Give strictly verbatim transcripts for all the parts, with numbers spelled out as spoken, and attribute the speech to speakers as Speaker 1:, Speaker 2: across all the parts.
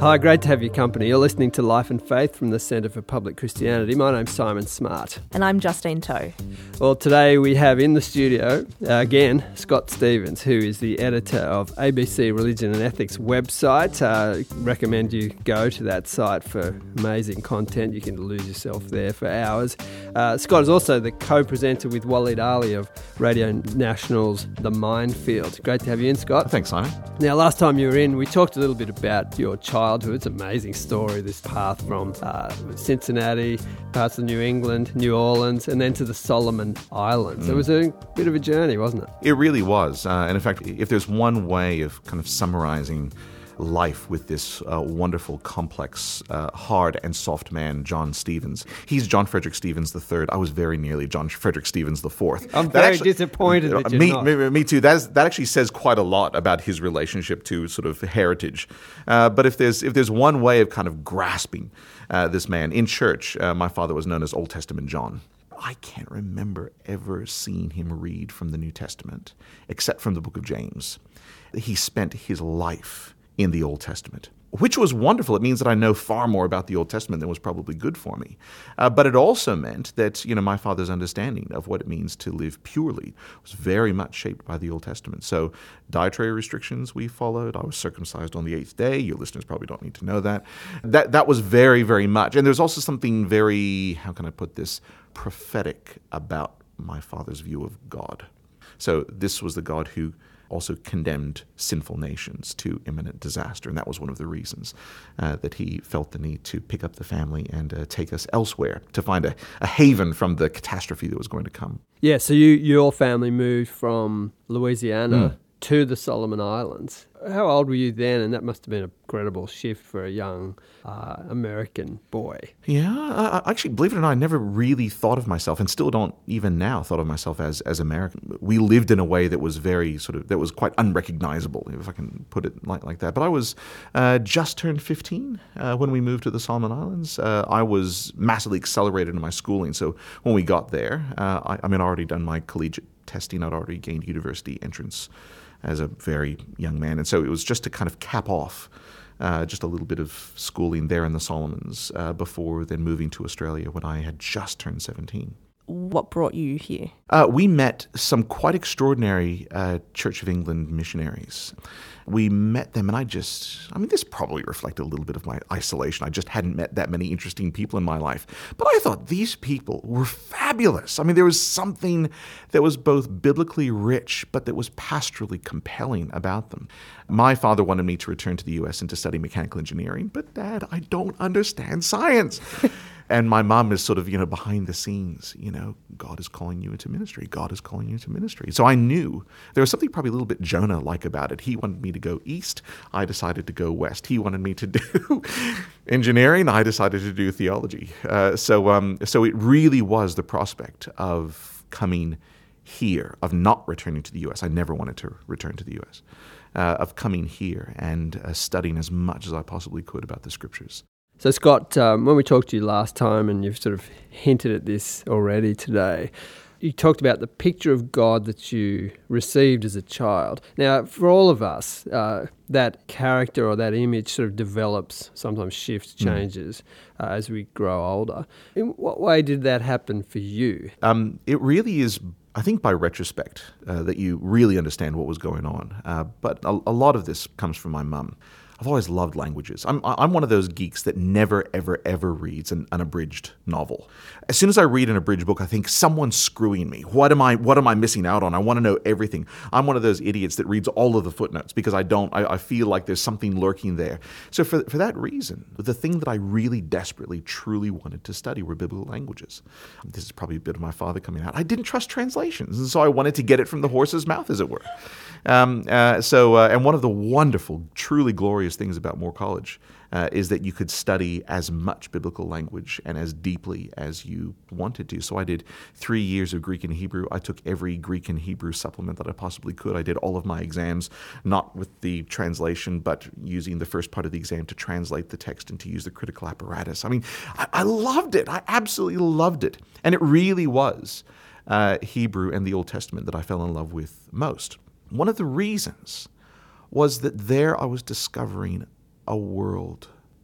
Speaker 1: Hi, great to have your company. You're listening to Life and Faith from the Centre for Public Christianity. My name's Simon Smart.
Speaker 2: And I'm Justine Toe.
Speaker 1: Well, today we have in the studio, uh, again, Scott Stephens, who is the editor of A B C Religion and Ethics website. Uh, recommend you go to that site for amazing content. You can lose yourself there for hours. Uh, Scott is also the co-presenter with Waleed Ali of Radio National's The Minefield. Great to have you in, Scott.
Speaker 3: Thanks, Simon.
Speaker 1: Now, last time you were in, we talked a little bit about your childhood. It's an amazing story, this path from uh, Cincinnati, parts of New England, New Orleans, and then to the Solomon Islands. Mm. It was a bit of a journey, wasn't it?
Speaker 3: It really was. Uh, and in fact, if there's one way of kind of summarizing life with this uh, wonderful, complex, uh, hard and soft man, John Stephens. He's John Frederick Stephens the third. I was very nearly John Frederick Stephens the fourth.
Speaker 1: I'm
Speaker 3: that
Speaker 1: very
Speaker 3: actually,
Speaker 1: disappointed that you're
Speaker 3: me,
Speaker 1: not.
Speaker 3: Me, me too. That, is, that actually says quite a lot about his relationship to sort of heritage. Uh, but if there's if there's one way of kind of grasping uh, this man, in church, uh, my father was known as Old Testament John. I can't remember ever seeing him read from the New Testament, except from the book of James. He spent his life in the Old Testament, which was wonderful. It means that I know far more about the Old Testament than was probably good for me. Uh, but it also meant that, you know, my father's understanding of what it means to live purely was very much shaped by the Old Testament. So dietary restrictions we followed. I was circumcised on the eighth day. Your listeners probably don't need to know that. That that was very, very much. And there's also something very, how can I put this, prophetic about my father's view of God. So this was the God who also condemned sinful nations to imminent disaster. And that was one of the reasons uh, that he felt the need to pick up the family and uh, take us elsewhere to find a, a haven from the catastrophe that was going to come.
Speaker 1: Yeah, so you your family moved from Louisiana
Speaker 3: Mm.
Speaker 1: to the Solomon Islands. How old were you then? And that must have been an incredible shift for a young uh, American boy.
Speaker 3: Yeah, I, I actually, believe it or not, I never really thought of myself, and still don't even now thought of myself as as American. We lived in a way that was very sort of, that was quite unrecognizable, if I can put it like, like that. But I was uh, just turned fifteen uh, when we moved to the Solomon Islands. Uh, I was massively accelerated in my schooling. So when we got there, uh, I, I mean, I'd already done my collegiate testing. I'd already gained university entrance as a very young man. And so it was just to kind of cap off uh, just a little bit of schooling there in the Solomons uh, before then moving to Australia when I had just turned seventeen.
Speaker 2: What brought you here?
Speaker 3: Uh, we met some quite extraordinary uh, Church of England missionaries. We met them, and I just, I mean, this probably reflected a little bit of my isolation. I just hadn't met that many interesting people in my life. But I thought these people were fabulous. I mean, there was something that was both biblically rich, but that was pastorally compelling about them. My father wanted me to return to the U S and to study mechanical engineering, but Dad, I don't understand science. And my mom is sort of, you know, behind the scenes, you know, God is calling you into ministry. God is calling you into ministry. So I knew there was something probably a little bit Jonah-like about it. He wanted me to go east. I decided to go west. He wanted me to do engineering. I decided to do theology. Uh, so, um, so it really was the prospect of coming here, of not returning to the U S. I never wanted to return to the U S, uh, of coming here and uh, studying as much as I possibly could about the scriptures.
Speaker 1: So, Scott, um, when we talked to you last time, and you've sort of hinted at this already today, you talked about the picture of God that you received as a child. Now, for all of us, uh, that character or that image sort of develops, sometimes shifts, changes mm. uh, as we grow older. In what way did that happen for you?
Speaker 3: Um, it really is, I think, by retrospect, uh, that you really understand what was going on. Uh, but a, a lot of this comes from my mum. I've always loved languages. I'm I'm one of those geeks that never, ever, ever reads an unabridged novel. As soon as I read an abridged book, I think someone's screwing me. What am I What am I missing out on? I want to know everything. I'm one of those idiots that reads all of the footnotes because I don't. I, I feel like there's something lurking there. So for for that reason, the thing that I really desperately, truly wanted to study were biblical languages. This is probably a bit of my father coming out. I didn't trust translations, and so I wanted to get it from the horse's mouth, as it were. Um, uh, so, uh, and one of the wonderful, truly glorious things about Moore College uh, is that you could study as much biblical language and as deeply as you wanted to. So I did three years of Greek and Hebrew. I took every Greek and Hebrew supplement that I possibly could. I did all of my exams, not with the translation, but using the first part of the exam to translate the text and to use the critical apparatus. I mean, I, I loved it. I absolutely loved it. And it really was uh, Hebrew and the Old Testament that I fell in love with most. One of the reasons was that there I was discovering a world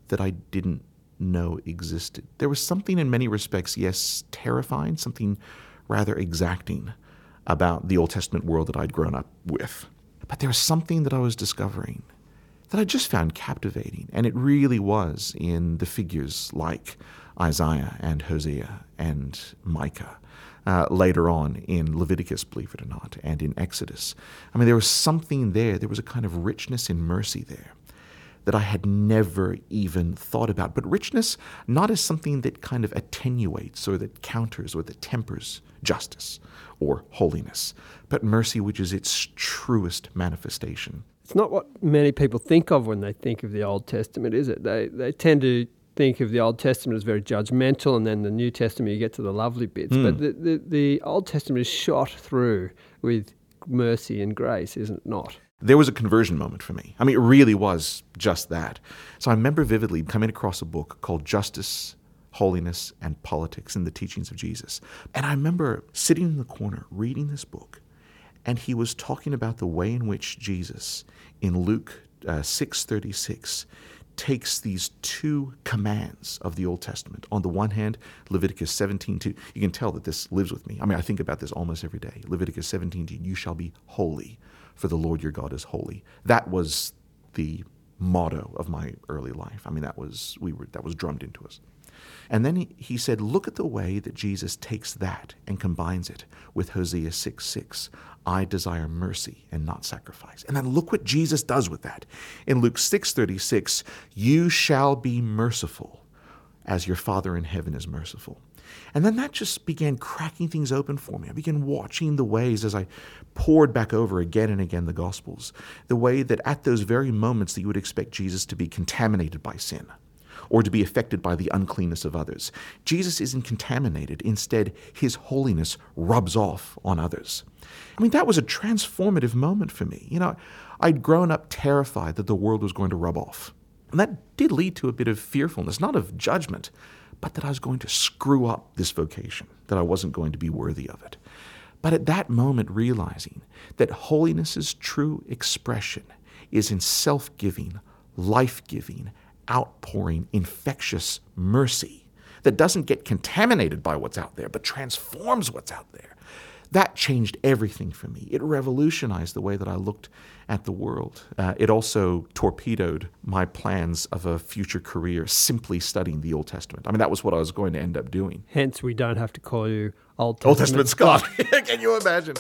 Speaker 3: that I didn't know existed. There was something in many respects, yes, terrifying, something rather exacting about the Old Testament world that I'd grown up with. But there was something that I was discovering that I just found captivating, and it really was in the figures like Isaiah and Hosea and Micah, uh, later on in Leviticus, believe it or not, and in Exodus. I mean, there was something there. There was a kind of richness in mercy there that I had never even thought about. But richness not as something that kind of attenuates or that counters or that tempers justice or holiness, but mercy which is its truest manifestation.
Speaker 1: It's not what many people think of when they think of the Old Testament, is it? They they tend to think of the Old Testament as very judgmental, and then the New Testament you get to the lovely bits. Mm. But the, the, the Old Testament is shot through with mercy and grace, isn't it not?
Speaker 3: There was a conversion moment for me. I mean, it really was just that. So I remember vividly coming across a book called Justice, Holiness, and Politics in the Teachings of Jesus. And I remember sitting in the corner reading this book, and he was talking about the way in which Jesus, in Luke uh, six thirty-six, takes these two commands of the Old Testament. On the one hand, Leviticus seventeen two. You can tell that this lives with me. I mean, I think about this almost every day. Leviticus seventeen two, you shall be holy, for the Lord your God is holy. That was the motto of my early life. I mean, that was we were that was drummed into us. And then he, he said, look at the way that Jesus takes that and combines it with Hosea six six. I desire mercy and not sacrifice. And then look what Jesus does with that. In Luke six thirty-six, you shall be merciful as your Father in heaven is merciful. And then that just began cracking things open for me. I began watching the ways as I poured back over again and again the Gospels, the way that at those very moments that you would expect Jesus to be contaminated by sin or to be affected by the uncleanness of others, Jesus isn't contaminated. Instead, his holiness rubs off on others. I mean, that was a transformative moment for me. You know, I'd grown up terrified that the world was going to rub off. And that did lead to a bit of fearfulness, not of judgment, but that I was going to screw up this vocation, that I wasn't going to be worthy of it. But at that moment, realizing that holiness's true expression is in self-giving, life-giving, outpouring, infectious mercy that doesn't get contaminated by what's out there, but transforms what's out there. That changed everything for me. It revolutionized the way that I looked at the world. Uh, it also torpedoed my plans of a future career simply studying the Old Testament. I mean, that was what I was going to end up doing.
Speaker 1: Hence, we don't have to call you Old Testament,
Speaker 3: Old Testament Scott. Can you imagine?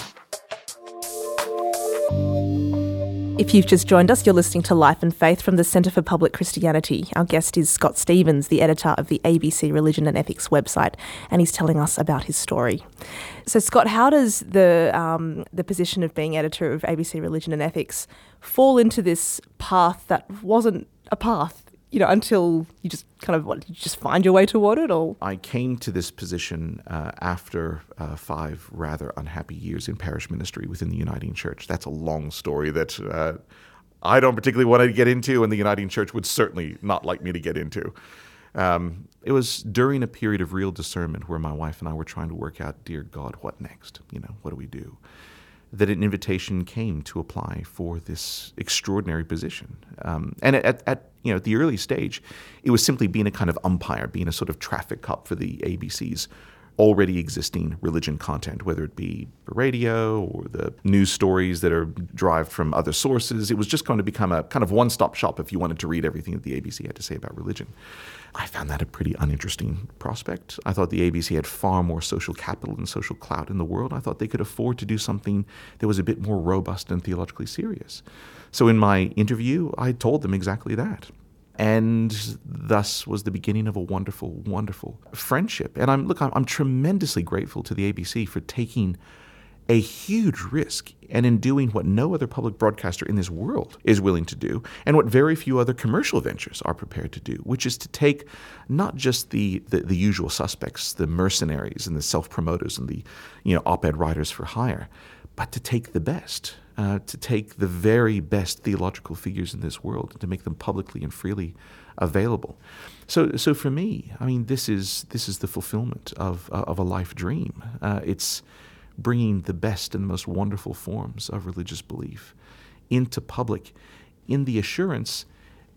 Speaker 2: If you've just joined us, you're listening to Life and Faith from the Centre for Public Christianity. Our guest is Scott Stephens, the editor of the A B C Religion and Ethics website, and he's telling us about his story. So, Scott, how does the um, the position of being editor of A B C Religion and Ethics fall into this path that wasn't a path, you know, until you just kind of, what, did you just find your way toward it? Or
Speaker 3: I came to this position uh, after uh, five rather unhappy years in parish ministry within the Uniting Church. That's a long story that uh, I don't particularly want to get into, and the Uniting Church would certainly not like me to get into. Um, it was during a period of real discernment where my wife and I were trying to work out, dear God, what next? You know, what do we do? That an invitation came to apply for this extraordinary position. Um, and at, at you know at the early stage, it was simply being a kind of umpire, being a sort of traffic cop for the A B C's already existing religion content, whether it be radio or the news stories that are derived from other sources. It was just going to become a kind of one-stop shop if you wanted to read everything that the A B C had to say about religion. I found that a pretty uninteresting prospect. I thought the A B C had far more social capital and social clout in the world. I thought they could afford to do something that was a bit more robust and theologically serious. So in my interview, I told them exactly that. And thus was the beginning of a wonderful, wonderful friendship. And I'm look, I'm, I'm tremendously grateful to the A B C for taking a huge risk, and in doing what no other public broadcaster in this world is willing to do, and what very few other commercial ventures are prepared to do, which is to take not just the, the, the usual suspects, the mercenaries and the self-promoters and the you know op-ed writers for hire, but to take the best, uh, to take the very best theological figures in this world and to make them publicly and freely available. So, so for me, I mean, this is this is the fulfillment of uh, of a life dream. Uh, it's bringing the best and most wonderful forms of religious belief into public in the assurance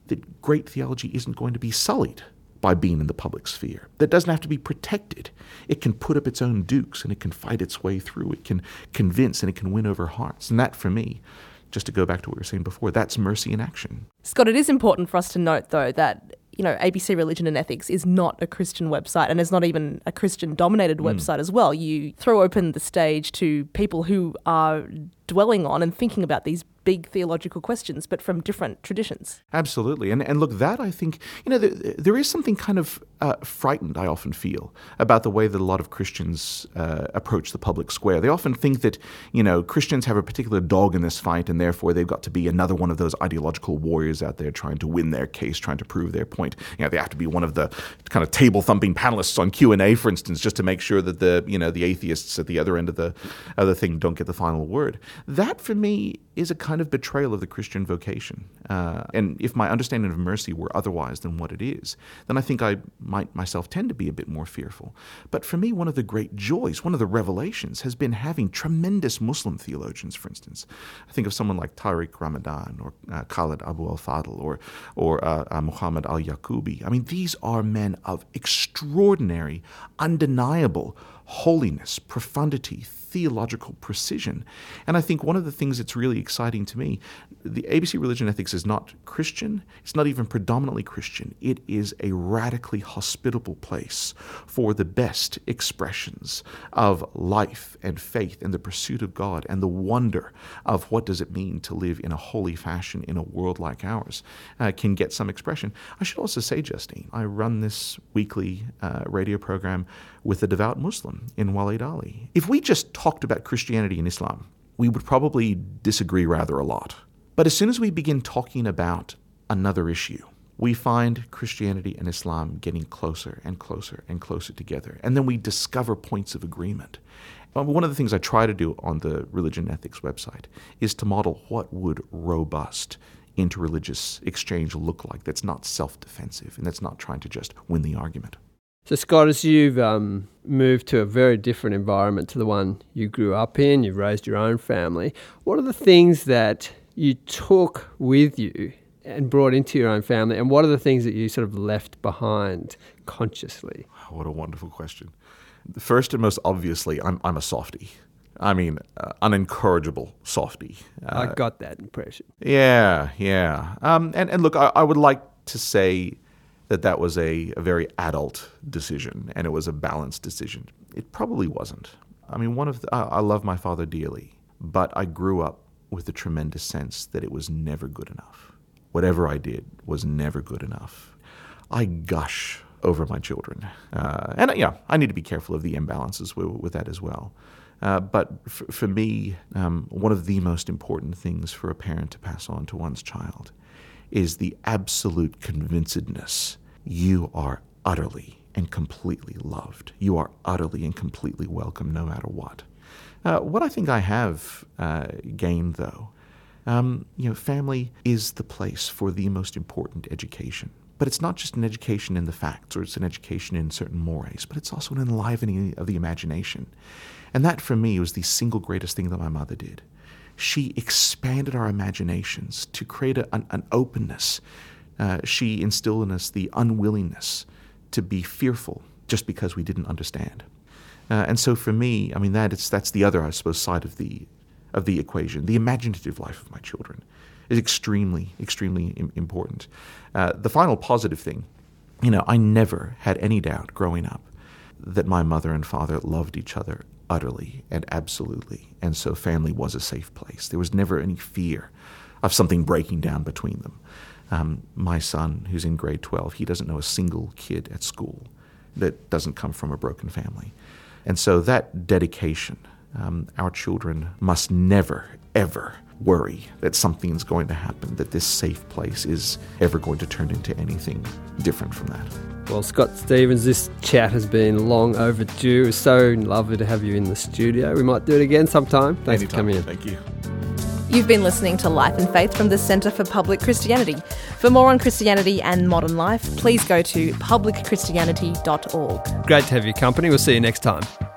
Speaker 3: that great theology isn't going to be sullied by being in the public sphere. That doesn't have to be protected. It can put up its own dukes and it can fight its way through. It can convince and it can win over hearts. And that, for me, just to go back to what we were saying before, that's mercy in action.
Speaker 2: Scott, it is important for us to note, though, that you know, A B C Religion and Ethics is not a Christian website, and it's not even a Christian-dominated mm. website as well. You throw open the stage to people who are dwelling on and thinking about these big theological questions, but from different traditions.
Speaker 3: Absolutely. And and look, that I think, you know, there, there is something kind of uh, frightened, I often feel, about the way that a lot of Christians uh, approach the public square. They often think that, you know, Christians have a particular dog in this fight, and therefore they've got to be another one of those ideological warriors out there trying to win their case, trying to prove their point. You know, they have to be one of the kind of table-thumping panelists on Q and A, for instance, just to make sure that the, you know, the atheists at the other end of the other thing don't get the final word. That, for me, is a kind of betrayal of the Christian vocation. Uh, and if my understanding of mercy were otherwise than what it is, then I think I might myself tend to be a bit more fearful. But for me, one of the great joys, one of the revelations, has been having tremendous Muslim theologians, for instance. I think of someone like Tariq Ramadan or uh, Khalid Abu al-Fadl or, or uh, uh, Muhammad al-Yaqubi. I mean, these are men of extraordinary, undeniable holiness, profundity, theological precision. And I think one of the things that's really exciting to me, the A B C Religion and Ethics is not Christian. It's not even predominantly Christian. It is a radically hospitable place for the best expressions of life and faith and the pursuit of God and the wonder of what does it mean to live in a holy fashion in a world like ours uh, can get some expression. I should also say, Justine, I run this weekly uh, radio program with a devout Muslim in Waleed Ali. If we just talked about Christianity and Islam, we would probably disagree rather a lot. But as soon as we begin talking about another issue, we find Christianity and Islam getting closer and closer and closer together. And then we discover points of agreement. One of the things I try to do on the Religion and Ethics website is to model what would robust interreligious exchange look like that's not self-defensive and that's not trying to just win the argument.
Speaker 1: So, Scott, as you've um, moved to a very different environment to the one you grew up in, you've raised your own family, what are the things that you took with you and brought into your own family, and what are the things that you sort of left behind consciously?
Speaker 3: What a wonderful question. First and most obviously, I'm, I'm a softie. I mean, uh, an incorrigible softie. Uh,
Speaker 1: I got that impression.
Speaker 3: Yeah, yeah. Um, and, and look, I, I would like to say that that was a, a very adult decision and it was a balanced decision. It probably wasn't. I mean, one of the, I, I love my father dearly, but I grew up with a tremendous sense that it was never good enough. Whatever I did was never good enough. I gush over my children. Uh, and yeah, I need to be careful of the imbalances with, with that as well. Uh, but f- for me, um, one of the most important things for a parent to pass on to one's child is the absolute convincedness you are utterly and completely loved. You are utterly and completely welcome no matter what. Uh, what I think I have uh, gained, though, um, you know, family is the place for the most important education. But it's not just an education in the facts or it's an education in certain mores, but it's also an enlivening of the imagination. And that, for me, was the single greatest thing that my mother did. She expanded our imaginations to create a, an, an openness. Uh, she instilled in us the unwillingness to be fearful just because we didn't understand. Uh, and so for me, I mean, that it's, that's the other, I suppose, side of the of the equation. The imaginative life of my children is extremely, extremely im- important. Uh, the final positive thing, you know, I never had any doubt growing up that my mother and father loved each other utterly and absolutely, and so family was a safe place. There was never any fear of something breaking down between them. Um, my son, who's in grade twelve, he doesn't know a single kid at school that doesn't come from a broken family. And so that dedication, um, our children must never, ever worry that something's going to happen, that this safe place is ever going to turn into anything different from that.
Speaker 1: Well, Scott Stephens, this chat has been long overdue. It's so lovely to have you in the studio. We might do it again sometime. Thanks
Speaker 3: Anytime.
Speaker 1: for coming in.
Speaker 3: Thank you.
Speaker 2: You've been listening to Life and Faith from the Centre for Public Christianity. For more on Christianity and modern life, please go to public christianity dot org.
Speaker 1: Great to have your company. We'll see you next time.